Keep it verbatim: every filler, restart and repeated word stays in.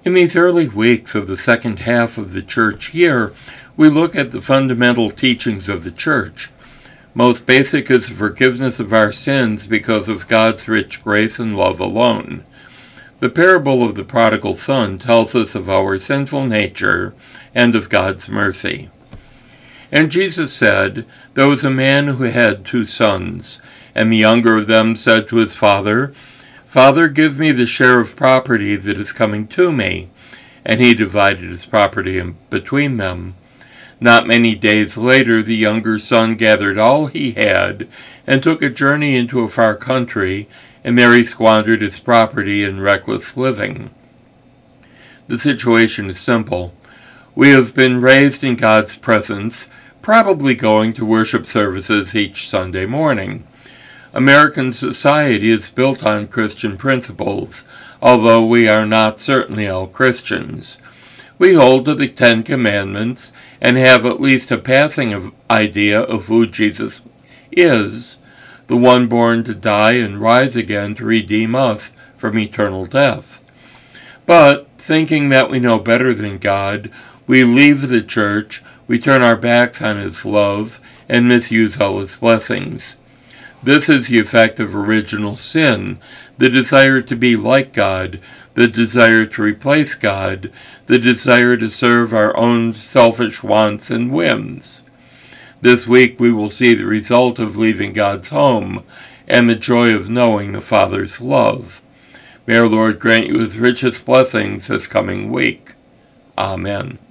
In these early weeks of the second half of the church year, we look at the fundamental teachings of the church. Most basic is the forgiveness of our sins because of God's rich grace and love alone. The parable of the prodigal son tells us of our sinful nature and of God's mercy. And Jesus said, "There was a man who had two sons, and the younger of them said to his father, 'Father, give me the share of property that is coming to me.' And he divided his property between them. Not many days later, the younger son gathered all he had and took a journey into a far country, and there he squandered his property in reckless living." The situation is simple. We have been raised in God's presence, probably going to worship services each Sunday morning. American society is built on Christian principles, although we are not certainly all Christians. We hold to the Ten Commandments and have at least a passing idea of who Jesus is, the one born to die and rise again to redeem us from eternal death. But, thinking that we know better than God, we leave the church, we turn our backs on His love, and misuse all His blessings. This is the effect of original sin, the desire to be like God, the desire to replace God, the desire to serve our own selfish wants and whims. This week we will see the result of leaving God's home and the joy of knowing the Father's love. May our Lord grant you His richest blessings this coming week. Amen.